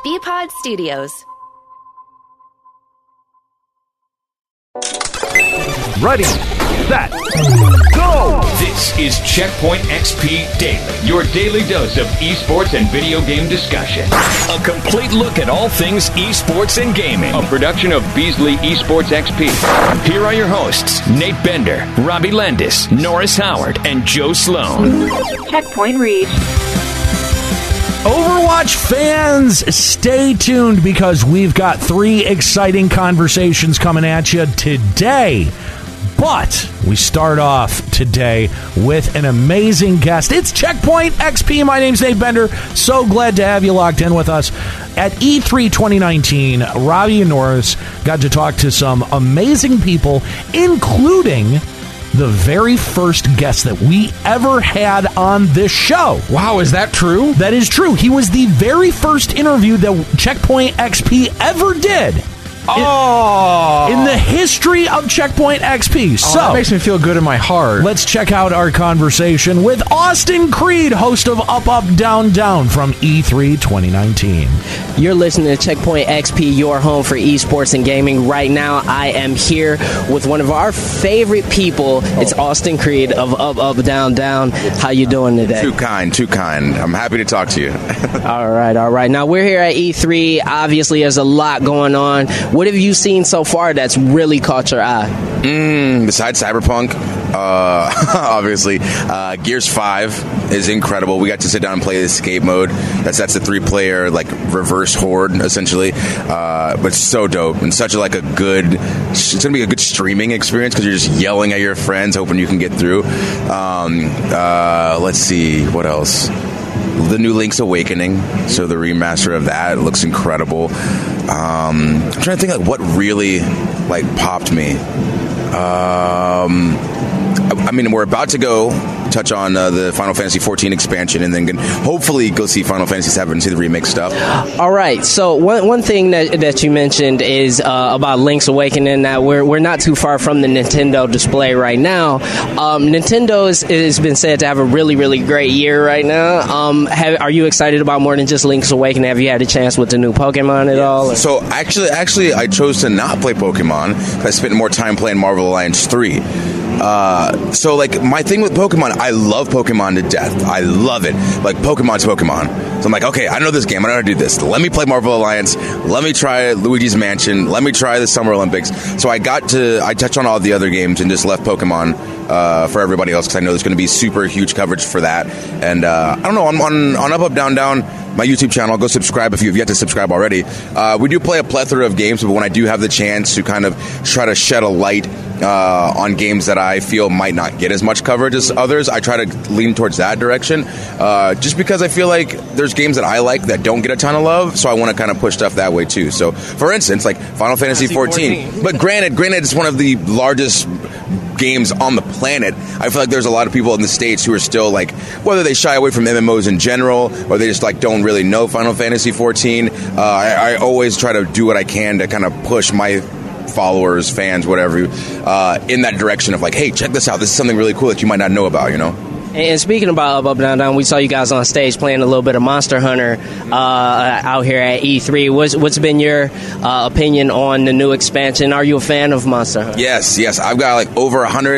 BPod Studios. Ready, set, go! This is Checkpoint XP Daily, your daily dose of esports and video game discussion. A complete look at all things esports and gaming. A production of Beasley Esports XP. Here are your hosts, Nate Bender, Robbie Landis, Norris Howard, and Joe Sloan. Checkpoint reached. Overwatch fans, stay tuned because we've got 3 exciting conversations coming at you today. But we start off today with an amazing guest. It's Checkpoint XP. My name's Nate Bender. So glad to have you locked in with us. At E3 2019, Robbie and Norris got to talk to some amazing people, including the very first guest that we ever had on this show. Wow, is that true? That is true. He was the very first interview that Checkpoint XP ever did. In the history of Checkpoint XP. So that makes me feel good in my heart. Let's check out our conversation with Austin Creed, host of Up, Up, Down, Down from E3 2019. You're listening to Checkpoint XP, your home for esports and gaming. Right now, I am here with one of our favorite people. It's Austin Creed of Up, Up, Down, Down. How you doing today? Too kind. I'm happy to talk to you. All right. Now, we're here at E3. Obviously, there's a lot going on. What have you seen so far that's really caught your eye? Besides Cyberpunk, obviously, Gears 5 is incredible. We got to sit down and play the escape mode. That's the 3-player like reverse horde essentially, but so dope and such like a good. It's gonna be a good streaming experience because you're just yelling at your friends, hoping you can get through. Let's see what else. The new Link's Awakening, so the remaster of that looks incredible. I'm trying to think like what really like popped me. I mean, we're about to go touch on the Final Fantasy 14 expansion, and then hopefully go see Final Fantasy 7 and see the remake stuff. All right. So one thing that you mentioned is about Link's Awakening. That we're not too far from the Nintendo display right now. Nintendo has been said to have a really, really great year right now. Are you excited about more than just Link's Awakening? Have you had a chance with the new Pokemon at all? Or? So actually, I chose to not play Pokemon because I spent more time playing Marvel Alliance 3. So like my thing with Pokemon, I love Pokemon to death. I love it. Like Pokemon's Pokemon. So I'm like, okay, I know this game. I know how to do this. Let me play Marvel Alliance. Let me try Luigi's Mansion. Let me try the Summer Olympics. So I touched on all the other games and just left Pokemon for everybody else because I know there's going to be super huge coverage for that. And I don't know, on Up, Up, Down, Down, my YouTube channel, go subscribe if you've yet to subscribe already. We do play a plethora of games, but when I do have the chance to kind of try to shed a light on games that I feel might not get as much coverage as others, I try to lean towards that direction, just because I feel like there's games that I like that don't get a ton of love, so I want to kind of push stuff that way too. So, for instance, like Final Fantasy 14. But granted, it's one of the largest games on the planet. I feel like there's a lot of people in the States who are still like, whether they shy away from MMOs in general or they just like don't really know Final Fantasy 14. I always try to do what I can to kind of push my followers, fans, whatever, in that direction of like, hey, check this out. This is something really cool that you might not know about, you know? And speaking about Up, Up, Down, Down, we saw you guys on stage playing a little bit of Monster Hunter out here at E3. What's been your opinion on the new expansion? Are you a fan of Monster Hunter? Yes. I've got like over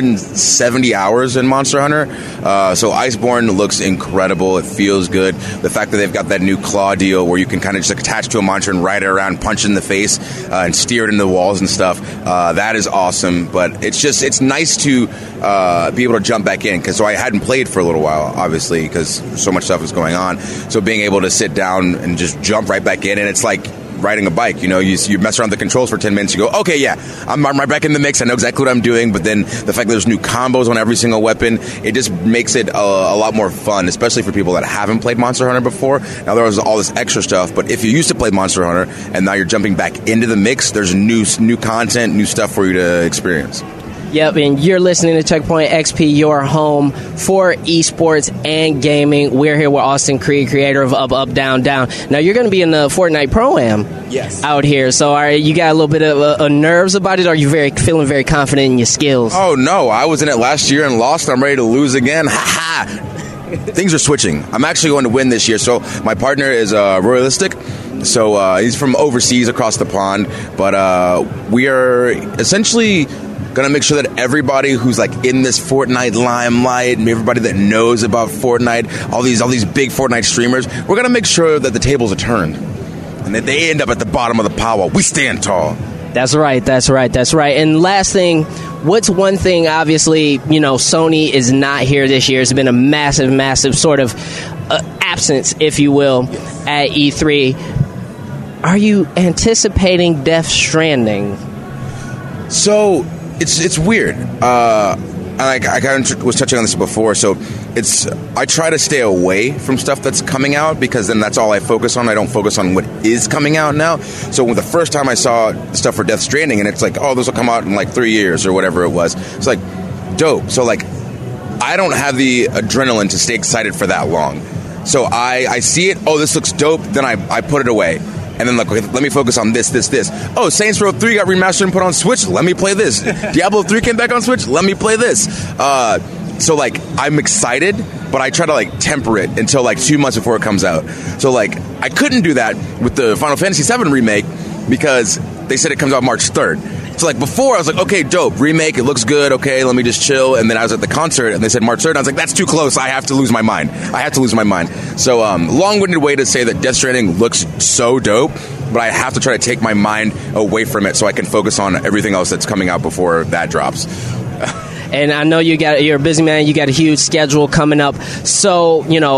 170 hours in Monster Hunter. So Iceborne looks incredible. It feels good. The fact that they've got that new claw deal where you can kind of just attach to a monster and ride it around, punch it in the face, and steer it into the walls and stuff, that is awesome. But it's nice to be able to jump back in because I hadn't played for a little while, obviously, because so much stuff is going on. So being able to sit down and just jump right back in, and it's like riding a bike, you know, you mess around with the controls for 10 minutes, you go, okay, yeah, I'm right back in the mix, I know exactly what I'm doing, but then the fact that there's new combos on every single weapon, it just makes it a lot more fun, especially for people that haven't played Monster Hunter before. Now, there was all this extra stuff, but if you used to play Monster Hunter, and now you're jumping back into the mix, there's new content, new stuff for you to experience. Yep, and you're listening to Checkpoint XP, your home for esports and gaming. We're here with Austin Creed, creator of Up, Up, Down, Down. Now, you're going to be in the Fortnite Pro-Am out here, so you got a little bit of nerves about it, or are you feeling very confident in your skills? Oh, no, I was in it last year and lost. I'm ready to lose again. Ha-ha! things are switching. I'm actually going to win this year. So my partner is Royalistic. So he's from overseas across the pond. But we are essentially going to make sure that everybody who's like in this Fortnite limelight and everybody that knows about Fortnite, all these big Fortnite streamers, we're going to make sure that the tables are turned and that they end up at the bottom of the pile. We stand tall. That's right. And last thing, what's one thing, obviously, Sony is not here this year. It's been a massive sort of absence, if you will, at E3. Are you anticipating Death Stranding? So it's weird. I kind of was touching on this before. So I try to stay away from stuff that's coming out because then that's all I focus on. I don't focus on what is coming out now. So the first time I saw stuff for Death Stranding, and it's like, oh, this will come out in like 3 years or whatever it was. It's like, dope. So like, I don't have the adrenaline to stay excited for that long. So I see it. Oh, this looks dope. Then I put it away. And then, okay, let me focus on this. Oh, Saints Row 3 got remastered and put on Switch. Let me play this. Diablo 3 came back on Switch. Let me play this. So, like, I'm excited, but I try to, like, temper it until, like, 2 months before it comes out. So, like, I couldn't do that with the Final Fantasy VII remake because they said it comes out March 3rd. So, like, before, I was like, okay, dope, remake, it looks good, okay, let me just chill. And then I was at the concert, and they said March 3rd, and I was like, that's too close, I have to lose my mind. So, long-winded way to say that Death Stranding looks so dope, but I have to try to take my mind away from it so I can focus on everything else that's coming out before that drops. And I know you're a busy man. You got a huge schedule coming up. So,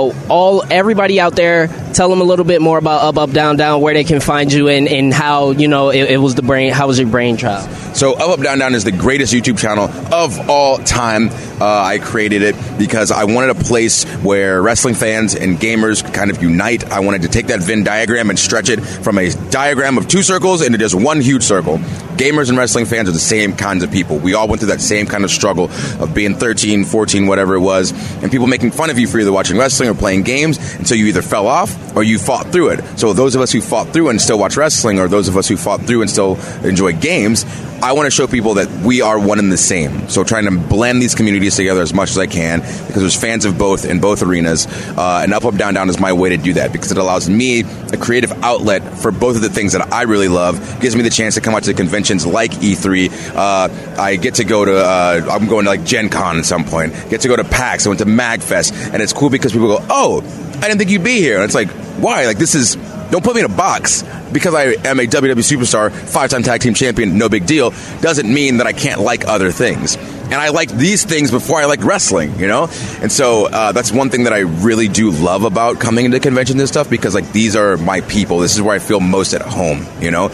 everybody out there, tell them a little bit more about Up, Up, Down, Down, where they can find you and how, it was how was your brainchild? So Up, Up, Down, Down is the greatest YouTube channel of all time. I created it because I wanted a place where wrestling fans and gamers could kind of unite. I wanted to take that Venn diagram and stretch it from a diagram of 2 circles into just one huge circle. Gamers and wrestling fans are the same kinds of people. We all went through that same kind of struggle of being 13, 14, whatever it was, and people making fun of you for either watching wrestling or playing games, and so you either fell off or you fought through it. So those of us who fought through and still watch wrestling, or those of us who fought through and still enjoy games, I want to show people that we are one and the same. So trying to blend these communities together as much as I can, because there's fans of both in both arenas, and Up, Up, Down, Down is my way to do that, because it allows me a creative outlet for both of the things that I really love. Gives me the chance to come out to conventions like E3. I get to go to, I'm going to like Gen Con at some point, get to go to PAX, I went to MagFest, and it's cool because people go, oh, I didn't think you'd be here. And it's like, why? Like, don't put me in a box. Because I am a WWE superstar, 5-time tag team champion, no big deal, doesn't mean that I can't like other things. And I liked these things before I liked wrestling, And so that's one thing that I really do love about coming into conventions and stuff, because like these are my people. This is where I feel most at home,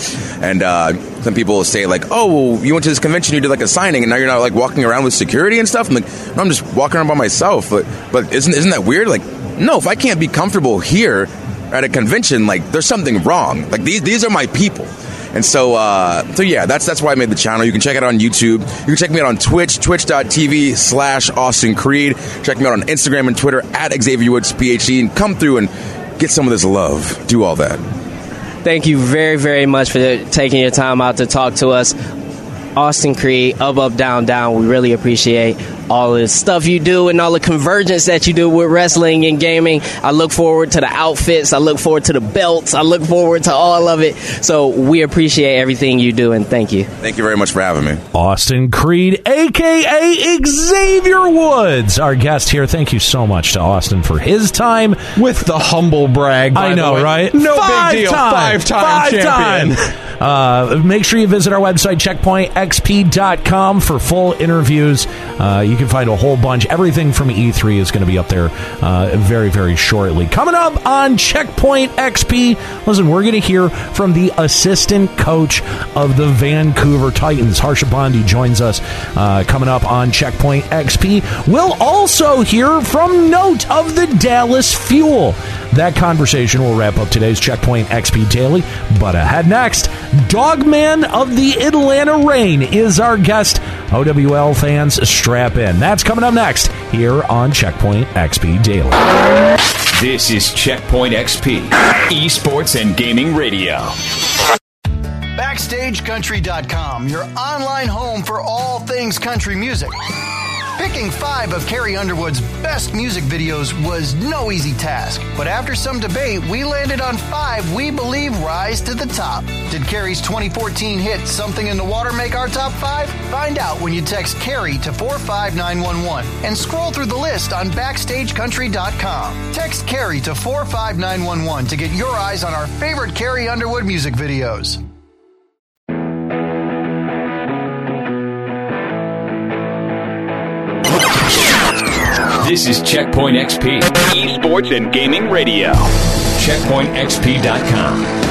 And some people will say like, oh, well, you went to this convention, you did like a signing, and now you're not like walking around with security and stuff. I'm like, no, I'm just walking around by myself. But isn't that weird? Like, no, if I can't be comfortable here at a convention, like there's something wrong. Like these are my people. And so yeah, that's why I made the channel. You can check it out on YouTube. You can check me out on Twitch, twitch.tv/Austin Creed. Check me out on Instagram and Twitter @XavierWoods, and come through and get some of this love. Do all that. Thank you very, very much for taking your time out to talk to us. Austin Creed, Up, Up, Down, Down. We really appreciate all the stuff you do and all the convergence that you do with wrestling and gaming. I look forward to the outfits. I look forward to the belts. I look forward to all of it. So we appreciate everything you do, and thank you. Thank you very much for having me. Austin Creed, a.k.a. Xavier Woods, our guest here. Thank you so much to Austin for his time. With the humble brag, by I know, the way. right? No big deal. Five-time champion. Make sure you visit our website, checkpointxp.com, for full interviews. You can find a whole bunch. Everything from E3 is going to be up there very, very shortly. Coming up on Checkpoint XP, listen, we're going to hear from the assistant coach of the Vancouver Titans. Harsha Bondi joins us coming up on Checkpoint XP. We'll also hear from Note of the Dallas Fuel. That conversation will wrap up today's Checkpoint XP Daily. But ahead next, Dogman of the Atlanta Reign is our guest. OWL fans, strap in. That's coming up next here on Checkpoint XP Daily. This is Checkpoint XP, esports and gaming radio. BackstageCountry.com, your online home for all things country music. Picking 5 of Carrie Underwood's best music videos was no easy task, but after some debate, we landed on 5 we believe rise to the top. Did Carrie's 2014 hit Something in the Water make our top 5? Find out when you text Carrie to 45911 and scroll through the list on BackstageCountry.com. Text Carrie to 45911 to get your eyes on our favorite Carrie Underwood music videos. This is Checkpoint XP, esports and gaming radio. CheckpointXP.com.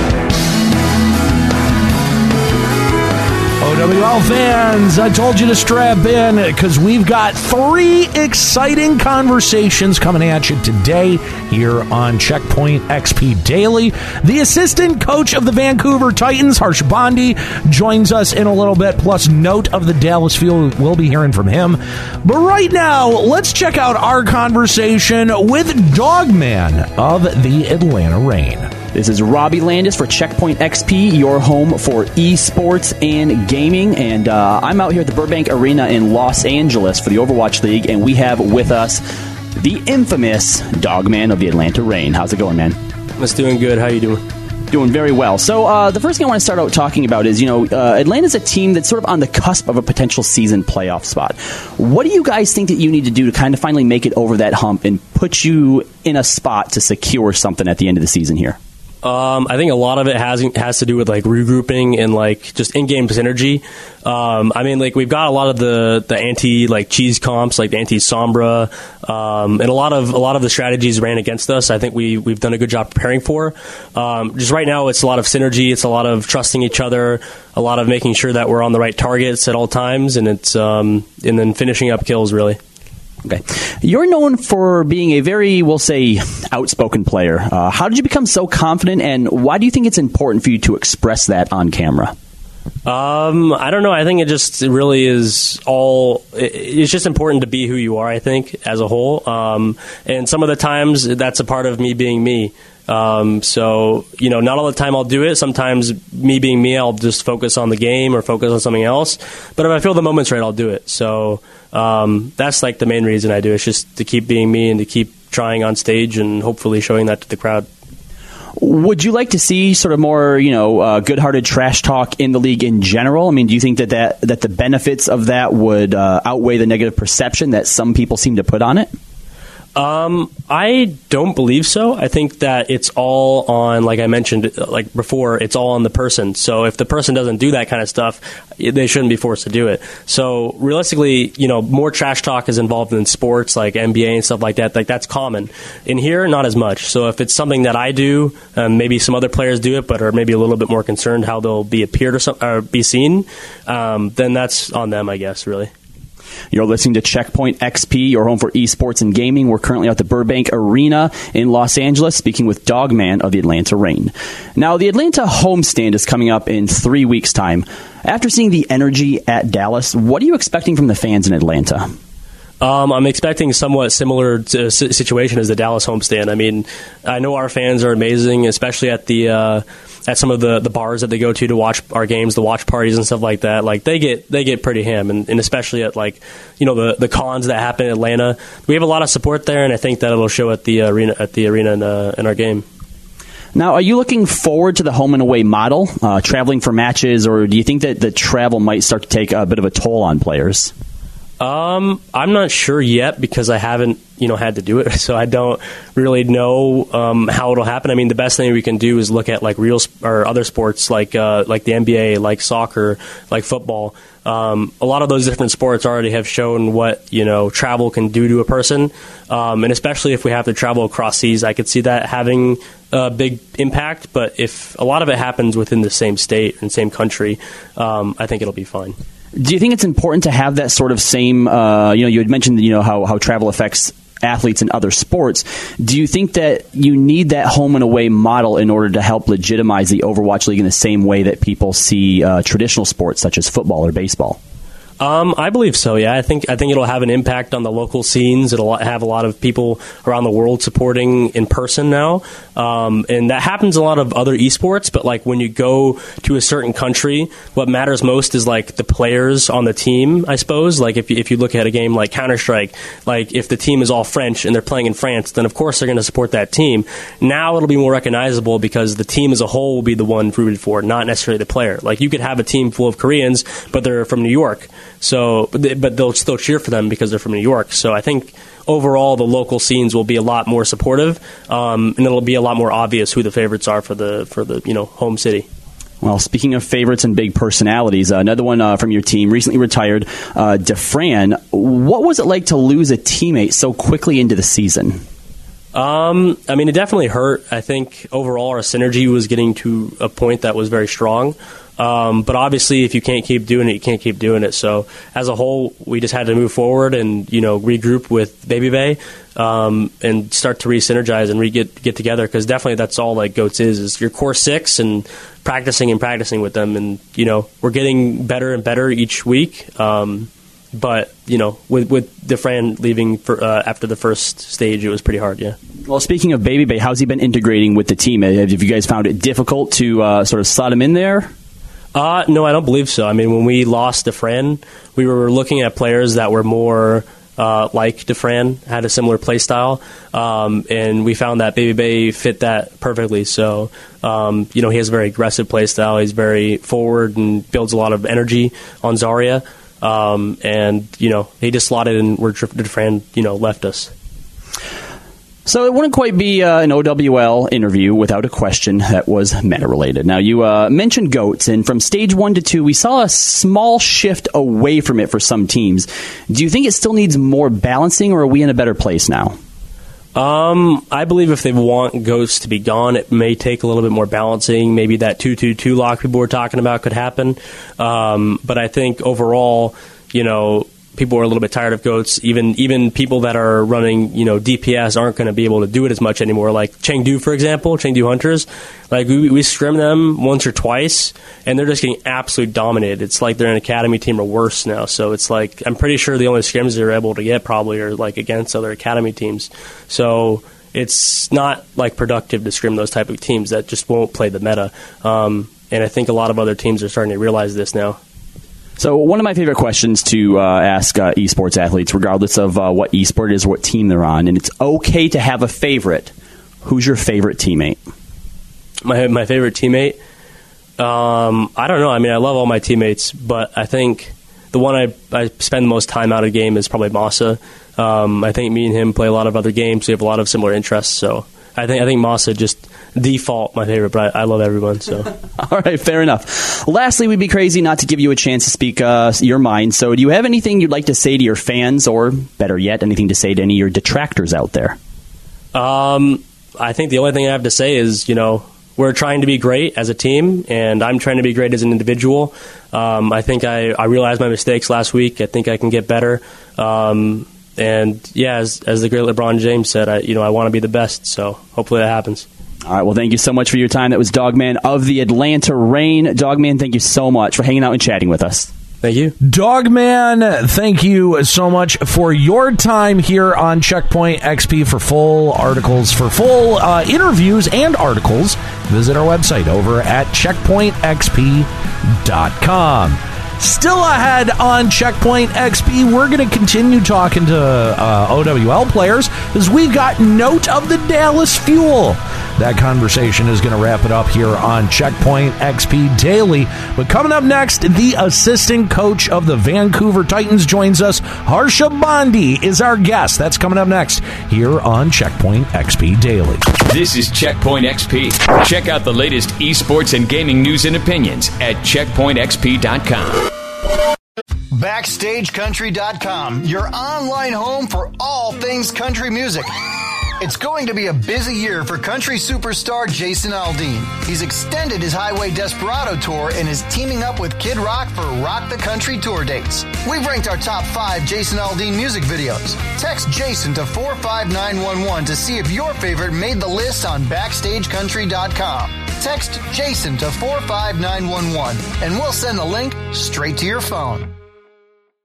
OWL fans, I told you to strap in because we've got 3 exciting conversations coming at you today here on Checkpoint XP Daily. The assistant coach of the Vancouver Titans, Harsh Bondi, joins us in a little bit, plus Note of the Dallas Fuel. We'll be hearing from him. But right now, let's check out our conversation with Dogman of the Atlanta Reign. This is Robbie Landis for Checkpoint XP, your home for esports and gaming. And I'm out here at the Burbank Arena in Los Angeles for the Overwatch League, and we have with us the infamous Dogman of the Atlanta Reign. How's it going, man? It's doing good. How you doing? Doing very well. So the first thing I want to start out talking about is, Atlanta's a team that's sort of on the cusp of a potential season playoff spot. What do you guys think that you need to do to kind of finally make it over that hump and put you in a spot to secure something at the end of the season here? I think a lot of it has to do with like regrouping and like just in-game synergy. I mean, like we've got a lot of the anti like cheese comps, like the anti Sombra, and a lot of the strategies ran against us. I think we've done a good job preparing for. Just right now, it's a lot of synergy. It's a lot of trusting each other. A lot of making sure that we're on the right targets at all times, and it's and then finishing up kills really. Okay. You're known for being a very, we'll say, outspoken player. How did you become so confident, and why do you think it's important for you to express that on camera? I don't know. I think it really is it's just important to be who you are, I think, as a whole. And some of the times that's a part of me being me. So, not all the time I'll do it. Sometimes me being me, I'll just focus on the game or focus on something else. But if I feel the moment's right, I'll do it. So, that's like the main reason I do it. It's just to keep being me and to keep trying on stage and hopefully showing that to the crowd. Would you like to see sort of more, good-hearted trash talk in the league in general? I mean, do you think that the benefits of that would outweigh the negative perception that some people seem to put on it? I don't believe so. I think that it's all on, like I mentioned, like before, it's all on the person. So if the person doesn't do that kind of stuff, they shouldn't be forced to do it. So realistically, more trash talk is involved in sports like NBA and stuff like that. Like that's common. In here, not as much. So if it's something that I do, maybe some other players do it, but are maybe a little bit more concerned how they'll be appeared or be seen, then that's on them, I guess, really. You're listening to Checkpoint XP, your home for esports and gaming. We're currently at the Burbank Arena in Los Angeles, speaking with Dogman of the Atlanta Reign. Now, the Atlanta homestand is coming up in 3 weeks' time. After seeing the energy at Dallas, what are you expecting from the fans in Atlanta? I'm expecting somewhat similar situation as the Dallas homestand. I mean, I know our fans are amazing, especially at at some of the bars that they go to watch our games, the watch parties and stuff like that. Like they get pretty ham, and especially at the cons that happen in Atlanta. We have a lot of support there, and I think that it'll show at the arena in our game. Now, are you looking forward to the home and away model, traveling for matches, or do you think that the travel might start to take a bit of a toll on players? I'm not sure yet because I haven't, had to do it, so I don't really know how it'll happen. I mean, the best thing we can do is look at like real or other sports like the NBA, like soccer, like football. A lot of those different sports already have shown what travel can do to a person, and especially if we have to travel across seas, I could see that having a big impact. But if a lot of it happens within the same state and same country, I think it'll be fine. Do you think it's important to have that sort of same, you had mentioned, how travel affects athletes in other sports. Do you think that you need that home and away model in order to help legitimize the Overwatch League in the same way that people see traditional sports such as football or baseball? I believe so. Yeah, I think it'll have an impact on the local scenes. It'll have a lot of people around the world supporting in person now, and that happens in a lot of other esports. But like when you go to a certain country, what matters most is like the players on the team. I suppose like if you look at a game like Counter-Strike, like if the team is all French and they're playing in France, then of course they're going to support that team. Now it'll be more recognizable because the team as a whole will be the one rooted for, not necessarily the player. Like you could have a team full of Koreans, but they're from New York. So, but they'll still cheer for them because they're from New York. So I think overall the local scenes will be a lot more supportive, and it'll be a lot more obvious who the favorites are for the home city. Well, speaking of favorites and big personalities, another one from your team recently retired, Defran. What was it like to lose a teammate so quickly into the season? I mean, it definitely hurt. I think overall our synergy was getting to a point that was very strong. But obviously, if you can't keep doing it, you can't keep doing it. So as a whole, we just had to move forward and, regroup with Baby Bay and start to re-synergize and get together. Because definitely that's all like GOATS is your core six and practicing with them. And, we're getting better and better each week. But, with Defran leaving after the first stage, it was pretty hard, yeah. Well, speaking of Baby Bay, how's he been integrating with the team? Have you guys found it difficult to sort of slot him in there? No, I don't believe so. I mean, when we lost Defran, we were looking at players that were more like Defran, had a similar play style, and we found that Baby Bay fit that perfectly. So, he has a very aggressive play style. He's very forward and builds a lot of energy on Zarya. And he just slotted in where Defran, left us. So it wouldn't quite be an OWL interview without a question that was meta-related. Now, you mentioned GOATS, and from stage 1 to 2, we saw a small shift away from it for some teams. Do you think it still needs more balancing, or are we in a better place now? I believe if they want GOATS to be gone, it may take a little bit more balancing. Maybe that 2-2-2 lock people were talking about could happen. But I think overall, people are a little bit tired of GOATS. Even people that are running, DPS aren't going to be able to do it as much anymore. Like Chengdu, for example, Chengdu Hunters. Like we scrim them once or twice, and they're just getting absolutely dominated. It's like they're an academy team or worse now. So it's like I'm pretty sure the only scrims they're able to get probably are like against other academy teams. So it's not like productive to scrim those type of teams that just won't play the meta. And I think a lot of other teams are starting to realize this now. So one of my favorite questions to ask esports athletes, regardless of what esport it is or what team they're on, and it's okay to have a favorite. Who's your favorite teammate? My favorite teammate? I don't know. I mean, I love all my teammates, but I think the one I spend the most time out of game is probably Masa. I think me and him play a lot of other games. We have a lot of similar interests, so I think Masa just default my favorite, but I love everyone. So, all right, fair enough. Lastly, we'd be crazy not to give you a chance to speak your mind. So, do you have anything you'd like to say to your fans, or better yet, anything to say to any of your detractors out there? I think the only thing I have to say is, we're trying to be great as a team, and I'm trying to be great as an individual. I think I realized my mistakes last week. I think I can get better. And yeah, as the great LeBron James said, I want to be the best. So hopefully that happens. All right. Well, thank you so much for your time. That was Dogman of the Atlanta Reign. Dogman, thank you so much for hanging out and chatting with us. Thank you. Dogman, thank you so much for your time here on Checkpoint XP. For full articles, for full interviews and articles, visit our website over at checkpointxp.com. Still ahead on Checkpoint XP, we're going to continue talking to OWL players as we've got Note of the Dallas Fuel. That conversation is going to wrap it up here on Checkpoint XP Daily. But coming up next, the assistant coach of the Vancouver Titans joins us. Harsha Bondi is our guest. That's coming up next here on Checkpoint XP Daily. This is Checkpoint XP. Check out the latest esports and gaming news and opinions at checkpointxp.com. BackstageCountry.com, your online home for all things country music. It's going to be a busy year for country superstar Jason Aldean. He's extended his Highway Desperado tour and is teaming up with Kid Rock for Rock the Country tour dates. We've ranked our top 5 Jason Aldean music videos. Text Jason to 45911 to see if your favorite made the list on BackstageCountry.com. Text Jason to 45911 and we'll send the link straight to your phone.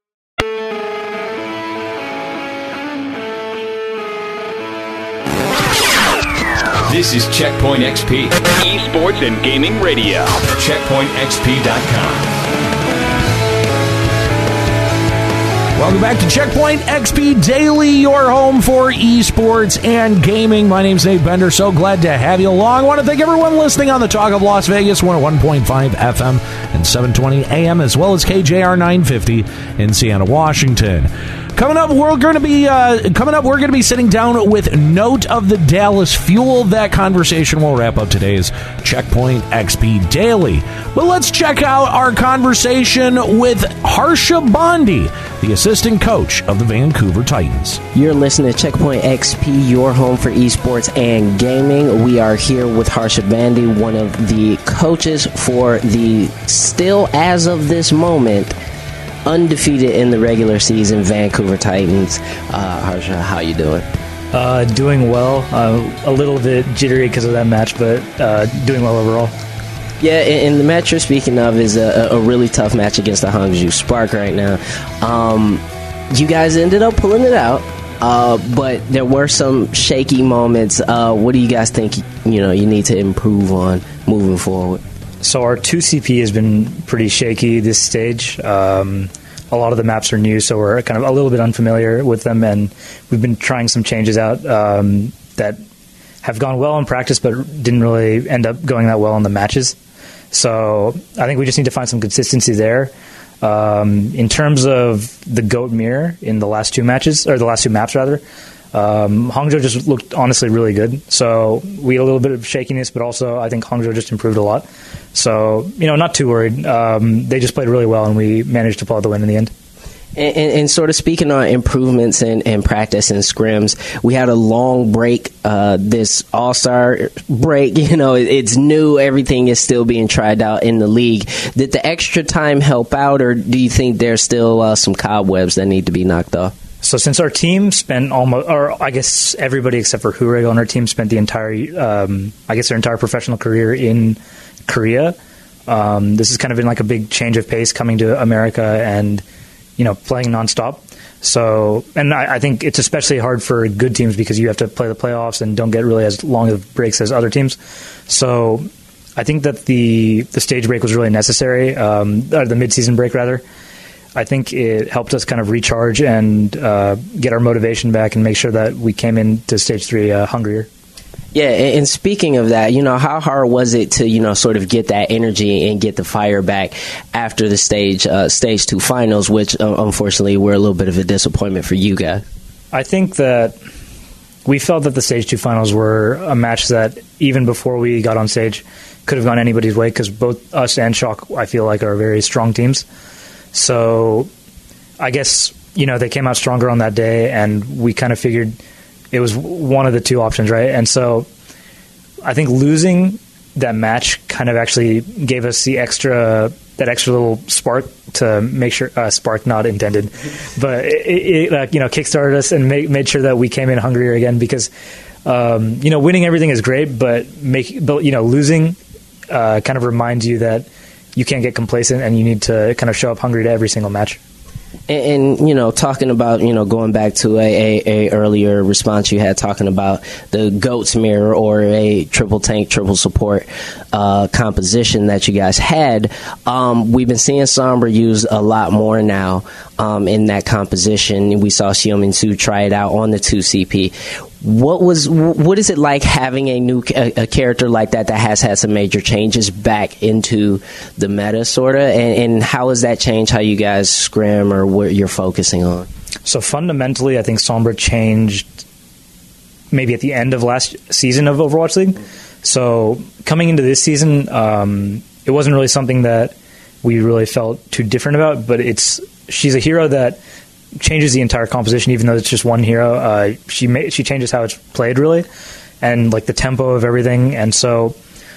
This is Checkpoint XP, esports and gaming radio. CheckpointXP.com. Welcome back to Checkpoint XP Daily, your home for esports and gaming. My name's Nate Bender. So glad to have you along. I want to thank everyone listening on the Talk of Las Vegas, 101.5 FM and 720 AM, as well as KJR 950 in Siena, Washington. Coming up, we're going to be sitting down with Note of the Dallas Fuel. That conversation will wrap up today's Checkpoint XP Daily. But let's check out our conversation with Harsha Bondi, the assistant coach of the Vancouver Titans. You're listening to Checkpoint XP, your home for esports and gaming. We are here with Harsha Bondi, one of the coaches for the still, as of this moment, undefeated in the regular season Vancouver Titans. Harsha, how you doing? Doing well. A little bit jittery because of that match, but doing well overall. Yeah, and the match you're speaking of is a really tough match against the Hangzhou Spark right now. You guys ended up pulling it out, but there were some shaky moments. What do you guys think you need to improve on moving forward? So our 2CP has been pretty shaky this stage. A lot of the maps are new, so we're kind of a little bit unfamiliar with them, and we've been trying some changes out that have gone well in practice but didn't really end up going that well in the matches. So I think we just need to find some consistency there. In terms of the GOAT mirror in the last two matches, or the last two maps rather, Hangzhou just looked honestly really good. So we had a little bit of shakiness, but also I think Hangzhou just improved a lot. So, not too worried. They just played really well, and we managed to pull out the win in the end. And sort of speaking on improvements and practice and scrims, we had a long break, this All-Star break. It's new. Everything is still being tried out in the league. Did the extra time help out, or do you think there's still some cobwebs that need to be knocked off? So since our team spent I guess everybody except for Hurego on our team spent the entire, their entire professional career in Korea, this has kind of been like a big change of pace coming to America and, playing nonstop. So, and I think it's especially hard for good teams because you have to play the playoffs and don't get really as long of breaks as other teams. So I think that the stage break was really necessary, or the mid-season break rather. I think it helped us kind of recharge and get our motivation back and make sure that we came into Stage 3 hungrier. Yeah, and speaking of that, how hard was it to, sort of get that energy and get the fire back after the Stage 2 finals, which unfortunately were a little bit of a disappointment for you guys? I think that we felt that the Stage 2 finals were a match that even before we got on stage could have gone anybody's way because both us and Shock, I feel like, are very strong teams. So I guess, they came out stronger on that day, and we kind of figured it was one of the two options, right? And so I think losing that match kind of actually gave us that extra little spark to make sure, spark not intended, but it kickstarted us and made sure that we came in hungrier again because, winning everything is great, but losing kind of reminds you that you can't get complacent and you need to kind of show up hungry to every single match. And talking about, going back to a earlier response you had talking about the GOAT's mirror or a triple tank, triple support composition that you guys had, we've been seeing Sombra used a lot more now in that composition. We saw Xiaomin Su try it out on the 2CP. What is it like having a character like that has had some major changes back into the meta, sort of, and how has that changed how you guys scrim or what you're focusing on? So fundamentally, I think Sombra changed maybe at the end of last season of Overwatch League. So coming into this season, it wasn't really something that we really felt too different about, but she's a hero that changes the entire composition, even though it's just one hero. She changes how it's played, really, and like the tempo of everything. And so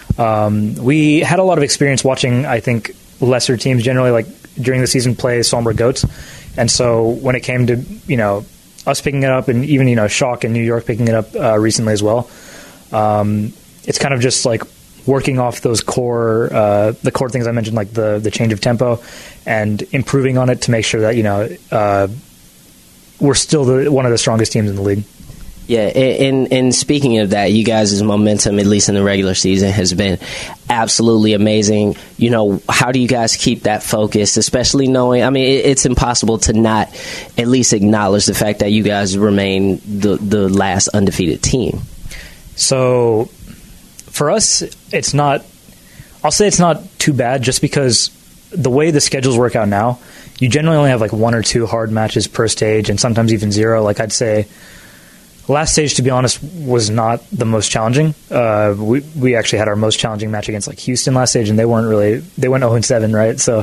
we had a lot of experience watching, I think, lesser teams generally, like during the season, play Sombra GOATs. And so when it came to us picking it up, and even Shock in New York picking it up recently as well, it's kind of just like working off those the core things I mentioned, like the change of tempo, and improving on it to make sure that we're still one of the strongest teams in the league. Yeah, and speaking of that, you guys' momentum, at least in the regular season, has been absolutely amazing. You know, how do you guys keep that focus, especially knowing, I mean, it's impossible to not at least acknowledge the fact that you guys remain the last undefeated team. So, for us, I'll say it's not too bad, just because the way the schedules work out now, you generally only have like 1 or 2 hard matches per stage, and sometimes even 0. Like, I'd say last stage, to be honest, was not the most challenging. We actually had our most challenging match against like Houston last stage, and they went 0-7, right? So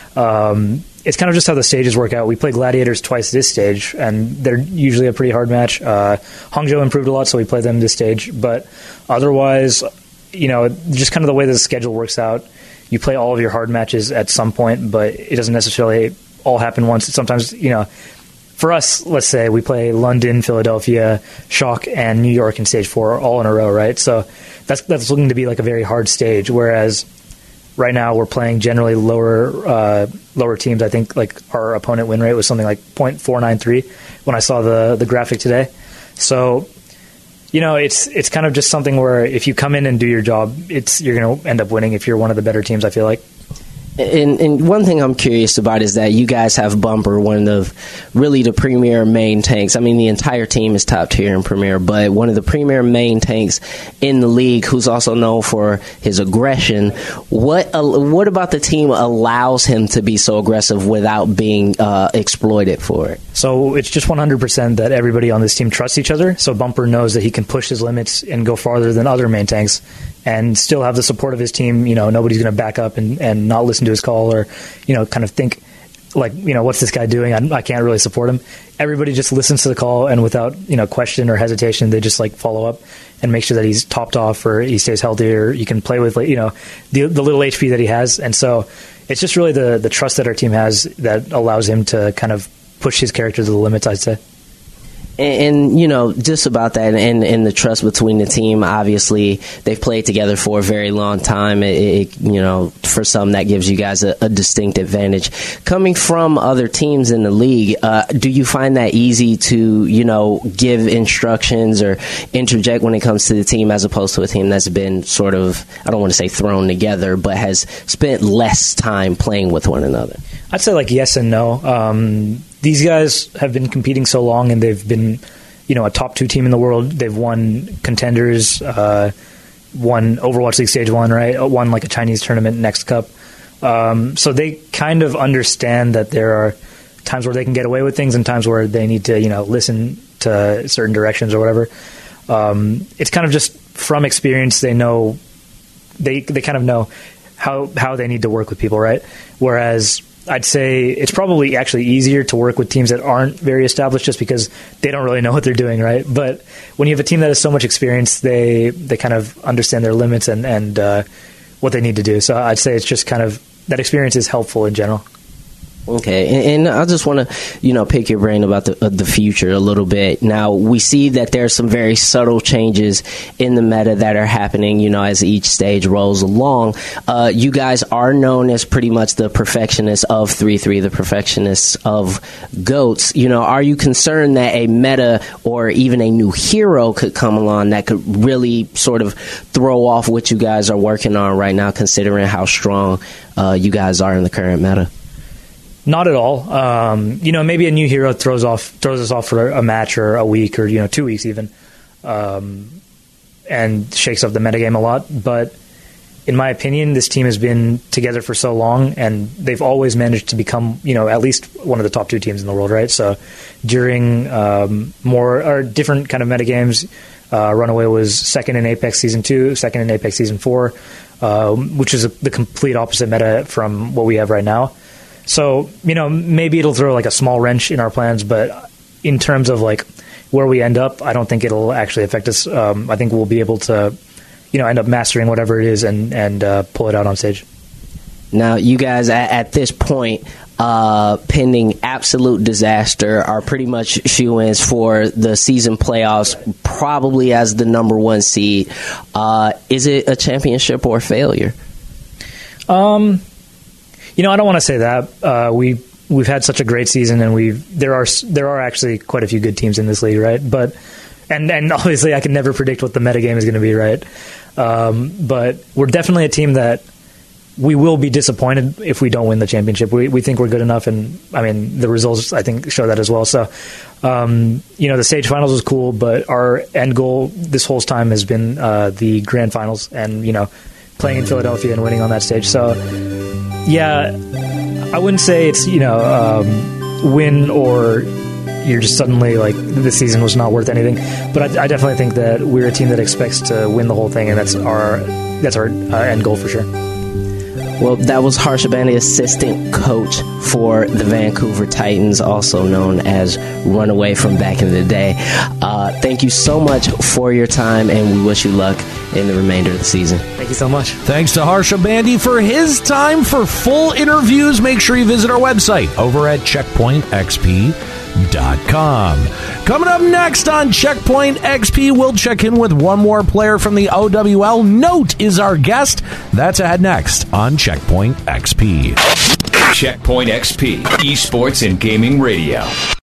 it's kind of just how the stages work out. We play Gladiators twice this stage, and they're usually a pretty hard match. Hangzhou improved a lot, so we play them this stage. But otherwise, you know, just kind of the way the schedule works out, you play all of your hard matches at some point, but it doesn't necessarily all happen once. Sometimes, you know, for us, let's say we play London, Philadelphia, Shock, and New York in stage 4 all in a row, right? So that's looking to be like a very hard stage, whereas right now we're playing generally lower teams. I think like our opponent win rate was something like 0.493 when I saw the graphic today. So, you know, it's kind of just something where if you come in and do your job, you're going to end up winning if you're one of the better teams, I feel like. And one thing I'm curious about is that you guys have Bumper, one of really the premier main tanks. I mean, the entire team is top tier in Premier, but one of the premier main tanks in the league, who's also known for his aggression. What about the team allows him to be so aggressive without being exploited for it? So it's just 100% that everybody on this team trusts each other. So Bumper knows that he can push his limits and go farther than other main tanks and still have the support of his team. You know, nobody's going to back up and not listen to his call, or, you know, kind of think like, you know, what's this guy doing? I can't really support him. Everybody just listens to the call, and without, you know, question or hesitation, they just like follow up and make sure that he's topped off or he stays healthy, or you can play with, like, you know, the little HP that he has. And so it's just really the trust that our team has that allows him to kind of push his character to the limits, I'd say. And, you know, just about that and the trust between the team, obviously, they've played together for a very long time. You know, for some, that gives you guys a distinct advantage. Coming from other teams in the league, do you find that easy to, you know, give instructions or interject when it comes to the team, as opposed to a team that's been sort of, I don't want to say thrown together, but has spent less time playing with one another? I'd say like yes and no. These guys have been competing so long, and they've been, you know, a top 2 team in the world. They've won contenders, won Overwatch League Stage 1, right? Won like a Chinese tournament, Next Cup. So they kind of understand that there are times where they can get away with things and times where they need to, you know, listen to certain directions or whatever. It's kind of just from experience. They know, they kind of know how they need to work with people, right? Whereas I'd say it's probably actually easier to work with teams that aren't very established, just because they don't really know what they're doing, right? But when you have a team that has so much experience, they kind of understand their limits and what they need to do. So I'd say it's just kind of, that experience is helpful in general. Okay, and I just want to, you know, pick your brain about the future a little bit. Now, we see that there's some very subtle changes in the meta that are happening, you know, as each stage rolls along. You guys are known as pretty much the perfectionists of 3-3, the perfectionists of GOATs. You know, are you concerned that a meta or even a new hero could come along that could really sort of throw off what you guys are working on right now, considering how strong you guys are in the current meta? Not at all. You know, maybe a new hero throws us off for a match or a week or, you know, 2 weeks even, and shakes up the metagame a lot. But in my opinion, this team has been together for so long, and they've always managed to become, you know, at least one of the top 2 teams in the world, right? So during more or different kind of metagames, Runaway was second in Apex Season 2, second in Apex Season 4, which is the complete opposite meta from what we have right now. So, you know, maybe it'll throw like a small wrench in our plans, but in terms of like where we end up, I don't think it'll actually affect us. I think we'll be able to, you know, end up mastering whatever it is and pull it out on stage. Now, you guys at this point, pending absolute disaster, are pretty much shoo-ins for the season playoffs, probably as the number 1 seed. Is it a championship or a failure? You know, I don't want to say that. We've had such a great season, and there are actually quite a few good teams in this league, right? But and obviously I can never predict what the metagame is going to be, right? But we're definitely a team that we will be disappointed if we don't win the championship. We think we're good enough, and I mean the results I think show that as well. So, the stage finals was cool, but our end goal this whole time has been the grand finals, and playing in Philadelphia and winning on that stage. So, yeah, I wouldn't say it's win or you're just suddenly like this season was not worth anything. But I definitely think that we're a team that expects to win the whole thing, and that's our end goal for sure. Well, that was Harsha Bandy, assistant coach for the Vancouver Titans, also known as Runaway from back in the day. Thank you so much for your time, and we wish you luck in the remainder of the season. Thank you so much. Thanks to Harsha Bandy for his time. For full interviews, make sure you visit our website over at checkpointxp.com. Coming up next on Checkpoint XP, we'll check in with one more player from the OWL. Note is our guest. That's ahead next on Checkpoint XP. Checkpoint XP, esports and gaming radio.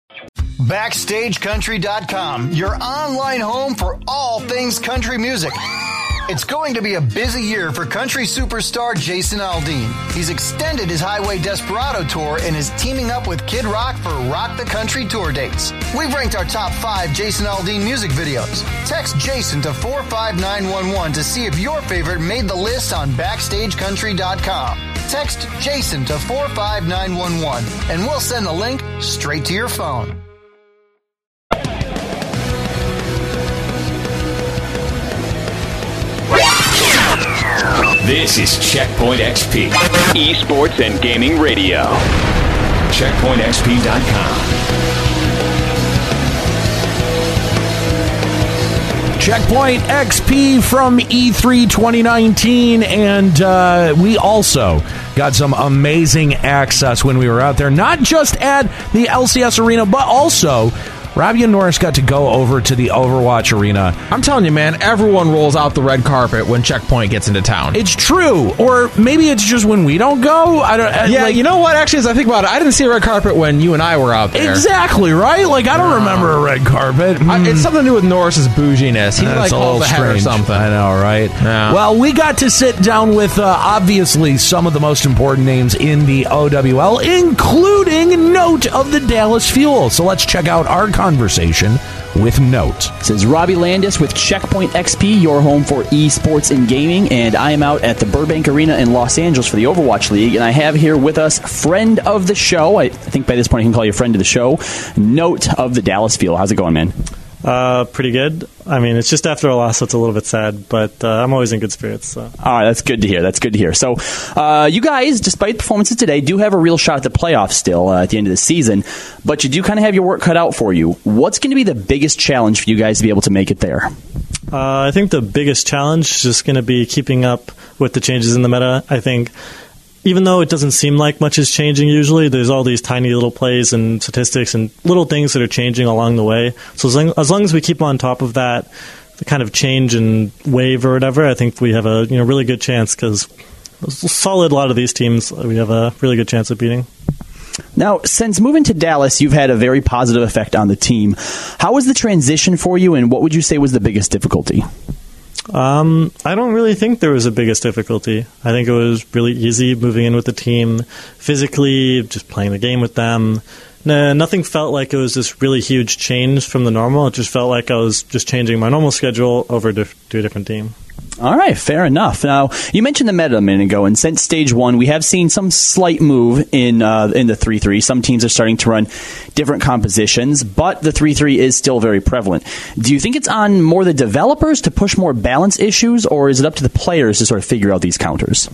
BackstageCountry.com, your online home for all things country music. It's going to be a busy year for country superstar Jason Aldean. He's extended his Highway Desperado tour and is teaming up with Kid Rock for Rock the Country tour dates. We've ranked our top 5 Jason Aldean music videos. Text Jason to 45911 to see if your favorite made the list on BackstageCountry.com. Text Jason to 45911 and we'll send the link straight to your phone. This is Checkpoint XP, esports and gaming radio. CheckpointXP.com. Checkpoint XP from E3 2019, and we also got some amazing access when we were out there, not just at the LCS Arena, but also Robbie and Norris got to go over to the Overwatch Arena. I'm telling you, man, everyone rolls out the red carpet when Checkpoint gets into town. It's true. Or maybe it's just when we don't go. You know what? Actually, as I think about it, I didn't see a red carpet when you and I were out there. Exactly, right? Like, I don't remember a red carpet. It's something to do with Norris's bouginess. He That's calls ahead or something. I know, right? Yeah. Well, we got to sit down with, obviously, some of the most important names in the OWL, including Note of the Dallas Fuel. So let's check out our conversation with Note. This is Robbie Landis with Checkpoint XP, your home for esports and gaming, and I am out at the Burbank Arena in Los Angeles for the Overwatch League, and I have here with us friend of the show, I think by this point I can call you a friend of the show, Note of the Dallas Fuel. How's it going, man? Pretty good. I mean, it's just after a loss, so it's a little bit sad, but I'm always in good spirits. So. All right, that's good to hear. That's good to hear. So, you guys, despite performances today, do have a real shot at the playoffs still at the end of the season, but you do kind of have your work cut out for you. What's going to be the biggest challenge for you guys to be able to make it there? I think the biggest challenge is just going to be keeping up with the changes in the meta. I think even though it doesn't seem like much is changing usually, there's all these tiny little plays and statistics and little things that are changing along the way. So as long as we keep on top of that, the kind of change and wave or whatever, I think we have a really good chance because solid a lot of these teams we have a really good chance of beating. Now, since moving to Dallas, you've had a very positive effect on the team. How was the transition for you, and what would you say was the biggest difficulty? I don't really think there was a biggest difficulty. I think it was really easy moving in with the team, physically, just playing the game with them. Nothing felt like it was this really huge change from the normal. It just felt like I was just changing my normal schedule over to a different team. All right, fair enough. Now, you mentioned the meta a minute ago, and since Stage 1, we have seen some slight move in the 3-3. Some teams are starting to run different compositions, but the 3-3 is still very prevalent. Do you think it's on more the developers to push more balance issues, or is it up to the players to sort of figure out these counters?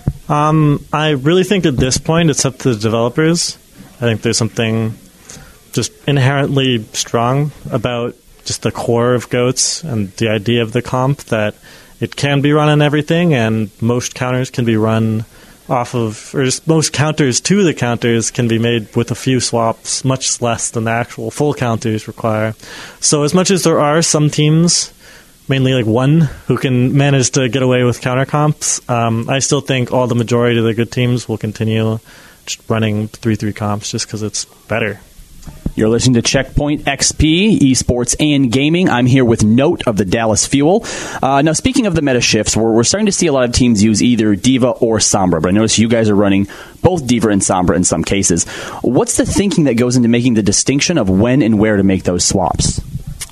I really think at this point it's up to the developers. I think there's something just inherently strong about just the core of GOATS and the idea of the comp that it can be run on everything, and most counters can be run off of, or just most counters to the counters can be made with a few swaps, much less than the actual full counters require. So as much as there are some teams, mainly like one, who can manage to get away with counter comps, I still think all the majority of the good teams will continue just running 3-3 comps just because it's better. You're listening to Checkpoint XP, esports and gaming. I'm here with Note of the Dallas Fuel. Now, speaking of the meta shifts, we're starting to see a lot of teams use either D.Va or Sombra, but I notice you guys are running both D.Va and Sombra in some cases. What's the thinking that goes into making the distinction of when and where to make those swaps?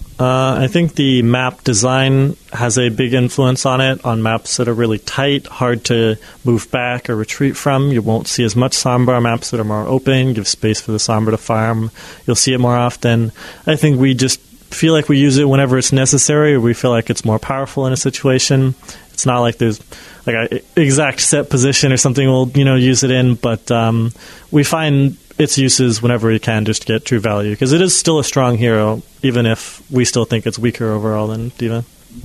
I think the map design has a big influence on it. On maps that are really tight, hard to move back or retreat from, you won't see as much Sombra. Maps that are more open, give space for the Sombra to farm, you'll see it more often. I think we just feel like we use it whenever it's necessary, or we feel like it's more powerful in a situation. It's not like there's like an exact set position or something we'll use it in, but we find its uses whenever we can just to get true value, because it is still a strong hero, even if we still think it's weaker overall than D.Va.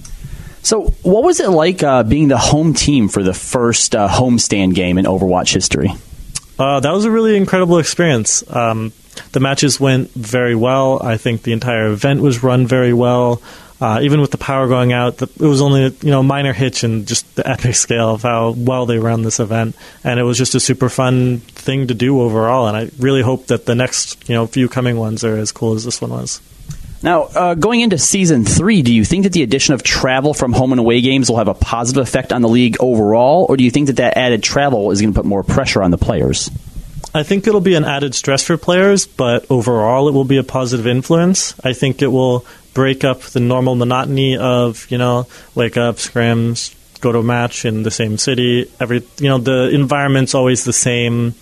So what was it like being the home team for the first homestand game in Overwatch history? That was a really incredible experience. The matches went very well. I think the entire event was run very well. Even with the power going out, it was only a minor hitch in just the epic scale of how well they ran this event, and it was just a super fun thing to do overall. And I really hope that the next few coming ones are as cool as this one was. Now, going into Season 3, do you think that the addition of travel from home and away games will have a positive effect on the league overall, or do you think that added travel is going to put more pressure on the players? I think it'll be an added stress for players, but overall it will be a positive influence. I think it will break up the normal monotony of, wake up, scrims, go to a match in the same city. The environment's always the same.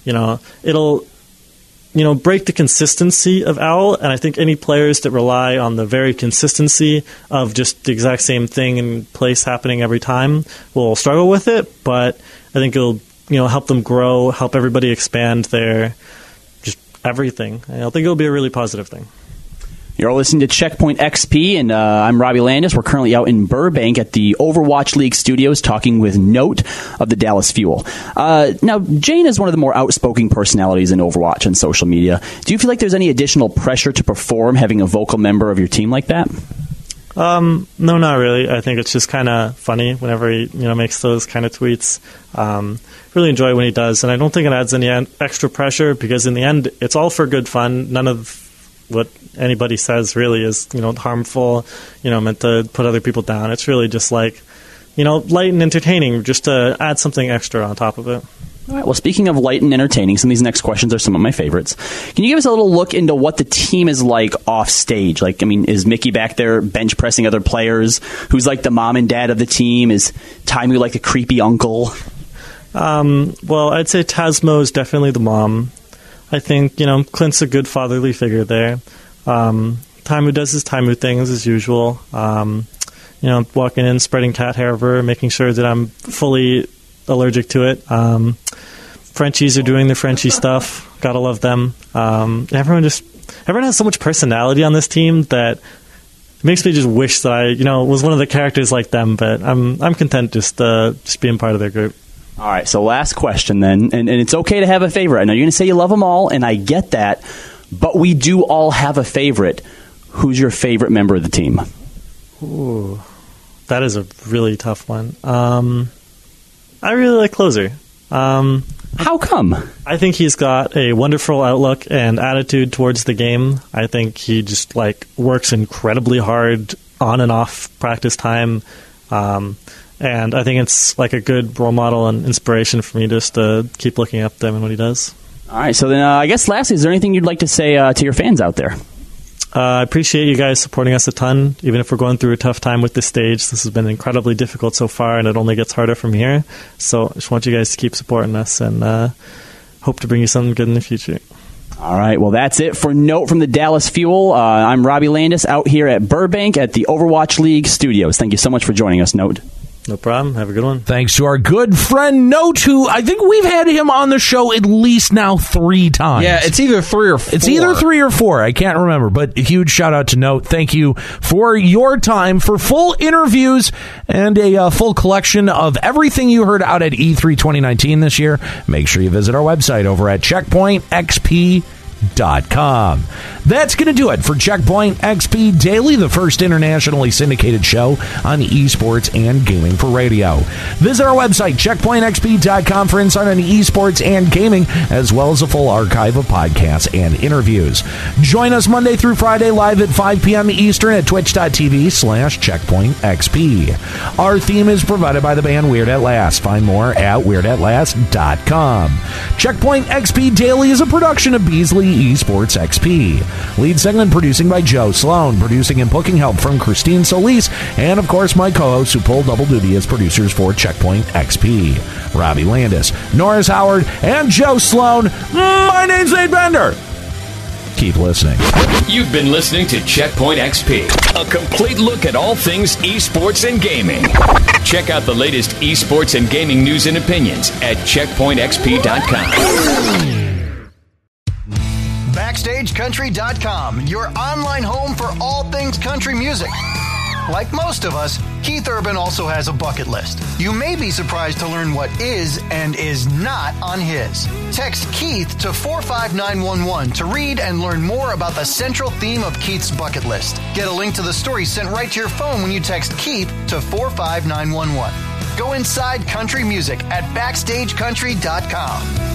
It'll break the consistency of OWL, and I think any players that rely on the very consistency of just the exact same thing in place happening every time will struggle with it, but I think it'll help them grow, help everybody expand their just everything. I think it'll be a really positive thing. You're listening to Checkpoint XP, and I'm Robbie Landis. We're currently out in Burbank at the Overwatch League studios talking with Note of the Dallas Fuel. Now, Jane is one of the more outspoken personalities in Overwatch and social media. Do you feel like there's any additional pressure to perform having a vocal member of your team like that? No, not really. I think it's just kind of funny whenever he makes those kind of tweets. Really enjoy when he does, and I don't think it adds any extra pressure, because in the end, it's all for good fun. None of what anybody says really is harmful, meant to put other people down. It's really just like light and entertaining, just to add something extra on top of it. All right, well, speaking of light and entertaining, some of these next questions are some of my favorites. Can you give us a little look into what the team is like off stage? Like, is Mickey back there bench pressing other players? Who's like the mom and dad of the team? Is Taimu like the creepy uncle? Well, I'd say Tasmo is definitely the mom. I think, Clint's a good fatherly figure there. Taimu does his Taimu things as usual. Walking in, spreading cat hair over, making sure that I'm fully allergic to it. Frenchies are doing their Frenchie stuff. Gotta love them. Everyone has so much personality on this team that it makes me just wish that I, was one of the characters like them. But I'm content just being part of their group. All right, so last question then, and it's okay to have a favorite. I know you're going to say you love them all, and I get that, but we do all have a favorite. Who's your favorite member of the team? Ooh, that is a really tough one. I really like Closer. How come? I think he's got a wonderful outlook and attitude towards the game. I think he just works incredibly hard on and off practice time. And I think it's a good role model and inspiration for me just to keep looking up to him and what he does. All right, so then I guess lastly, is there anything you'd like to say to your fans out there? I appreciate you guys supporting us a ton. Even if we're going through a tough time with this stage, this has been incredibly difficult so far, and it only gets harder from here. So I just want you guys to keep supporting us, and hope to bring you something good in the future. All right, well, that's it for Note from the Dallas Fuel. I'm Robbie Landis out here at Burbank at the Overwatch League studios. Thank you so much for joining us, Note. No problem. Have a good one. Thanks to our good friend Note, who I think we've had him on the show at least now 3 times. Yeah, it's either 3 or 4. It's either 3 or 4. I can't remember, but a huge shout out to Note. Thank you for your time. For full interviews and a full collection of everything you heard out at E3 2019 this year, make sure you visit our website over at checkpointxp.com. That's going to do it for Checkpoint XP Daily, the first internationally syndicated show on esports and gaming for radio. Visit our website, checkpointxp.com, for insight on esports and gaming, as well as a full archive of podcasts and interviews. Join us Monday through Friday live at 5 p.m. Eastern at twitch.tv/checkpointxp. Our theme is provided by the band Weird At Last. Find more at weirdAtLast.com. Checkpoint XP Daily is a production of Beasley Esports XP. Lead segment producing by Joe Sloan. Producing and booking help from Christine Solis. And, of course, my co-hosts who pull double duty as producers for Checkpoint XP. Robbie Landis, Norris Howard, and Joe Sloan. My name's Nate Bender. Keep listening. You've been listening to Checkpoint XP, a complete look at all things esports and gaming. Check out the latest esports and gaming news and opinions at checkpointxp.com. BackstageCountry.com, your online home for all things country music. Like most of us, Keith Urban also has a bucket list. You may be surprised to learn what is and is not on his. Text Keith to 45911 to read and learn more about the central theme of Keith's bucket list. Get a link to the story sent right to your phone when you text Keith to 45911. Go inside country music at BackstageCountry.com.